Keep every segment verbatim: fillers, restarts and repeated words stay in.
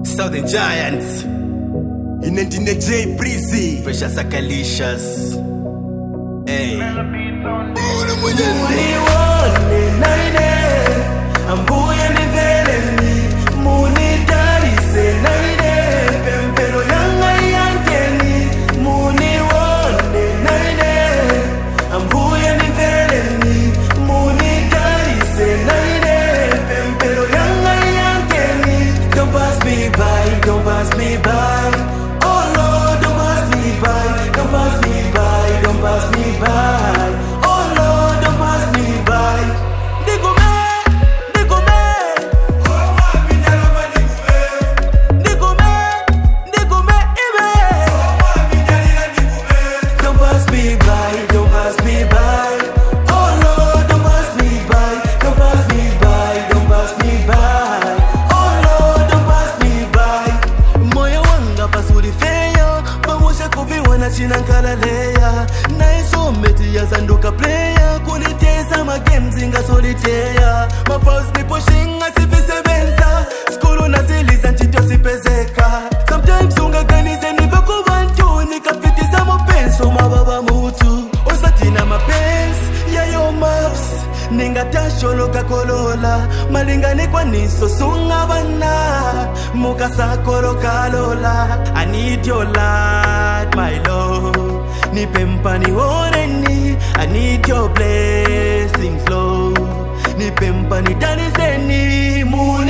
Southern Giants Inentine J Breezy Precious Akalicious. Hey Muni wone naine ambuye niveleni muni darise naine pempero yanga yankeni muni wone naine ambuye niveleni muni darise naine pempero yanga yankeni. Don't pass me by, don't pass me by. Oh Lord, don't pass me by, don't pass me by, don't pass me by. Oh Lord, don't pass me by. Digume, digume. Oh my, mi nyaloma digume. Digume, digume ibe. Oh my, mi nyalila digume. Don't pass me by, don't pass me by. Oh Lord, don't pass me by, don't pass me by, don't pass me by. Oh Lord, don't pass me by. Moyo wanga pasuri feyo, pamusha kuviwana china nkalaleya. Naiso meti ya sanduka player, kunitesa ma games inga solitaire. Ma pause ni pushing asifise benza, skulu na ziliza nchito sipezeka. Sometimes unga ganize nipe kubantu, nikapitisa mapenso mababa mutu. Osatina mapensi ya yo maps, ninga tasholo kakolola. Malingani kwa niso sunga bana, muka sakoro kalola. I need your light, my love. Nipe mpani oreni, I need your blessings, Lord. Nipe mpani daniseni, muni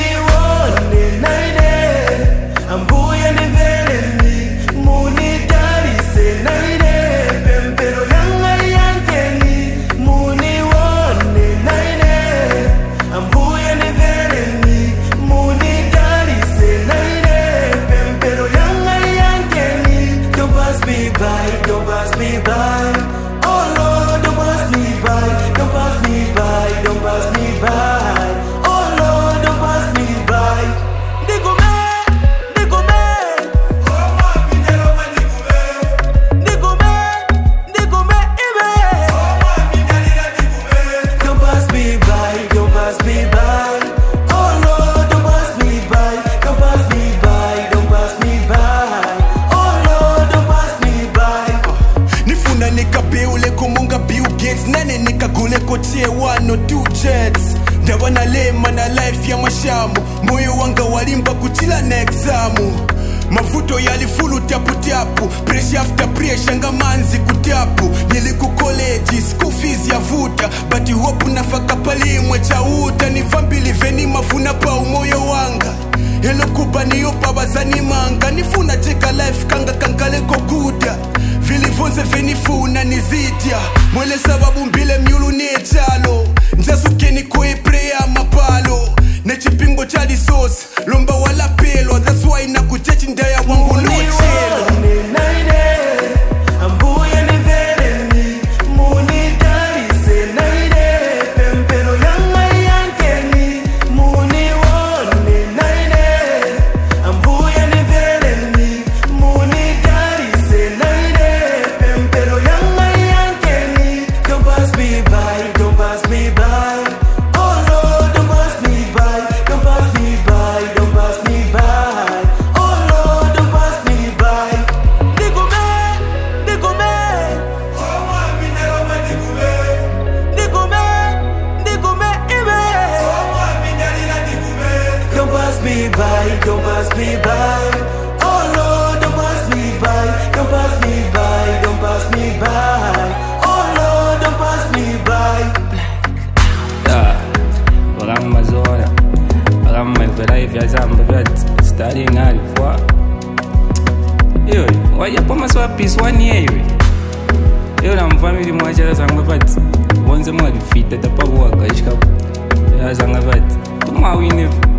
wone naine ambuye niveleni, muni darise naine pempero yanga yankeni, muni wone naine ambuye niveleni, muni darise naine pempero yanga yankeni. Don't pass me by, don't pass me by. Oh Lord, don't pass me by, don't pass me by, don't pass me by. Oh Lord, don't pass me by. Digume, digume. Oh my, mi nyaloma digume. Digume, digume ibe. Oh my, mi nyalila digume. Don't pass me by, don't pass me by. Oh Lord, don't pass me by, don't pass me by, don't pass me by. Oh Lord, don't pass me by. Nifuna nikabeule kumunga Bill Gates. Nane nikagule kotie one or two jets. Ndawana lema na life ya mashamu. Moyo wanga walimba kuchila na examu. Mavuto yalifulu tapu tapu. Pressure after pressure nga manzi kutapu. Niliku college, school fees ya vuta. But you hope unafaka palimwe cha uta. Nivambili veni mafuna pa umoyo wanga. Hello kubani yopa bazani manga. Nifuna cheka life kanga kankale kokuda. Vilivonze venifuna nizidia. Mwele sababu mbile mjulu ni echalo. Njasuke ni kwe prea mapalo. Nechipingo chadi sauce. Lomba wala pelo. That's why na kuchechi ndaya wangu no chelo. Muni naine ambuye niveleni, muni darise naine pempero yanga yankeni, muni wone naine ambuye niveleni, muni darise naine pempero yanga yankeni. Don't pass me by, don't pass me by. Oh Lord, don't pass me by, don't pass me by, don't pass me by. Oh Lord, don't pass me by. Digume, digume. Oh my, mi nyaloma digume. Digume, digume ibe. Oh my, mi nyalila digume. Don't pass me by, don't pass me by. Oh Lord, don't pass me by, don't pass me by, don't pass me by. Oh Lord, don't pass me by. Yeah, wakam mazona, wakam mevela ifya zamba vyat studying hard for. Yo, waja kwa maswa peace one year yo. Yo na mfamili mwachara zanga vat, wanze mwali fit tatapabu wakashika. Ya zanga vat, kuma wine.